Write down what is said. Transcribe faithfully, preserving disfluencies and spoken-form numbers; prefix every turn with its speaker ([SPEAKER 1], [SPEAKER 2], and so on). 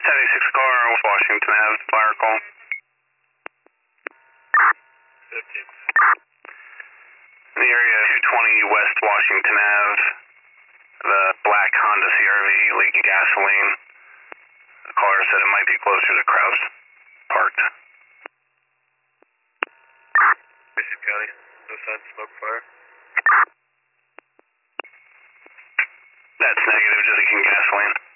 [SPEAKER 1] seventy-six car, Washington Ave, fire call.
[SPEAKER 2] fifteen.
[SPEAKER 1] In the area two twenty West Washington Ave, the black Honda C R V leaking gasoline. The caller said it might be closer to Kraus, parked.
[SPEAKER 2] Bishop County, no sign of smoke fire.
[SPEAKER 1] That's negative, just leaking gasoline.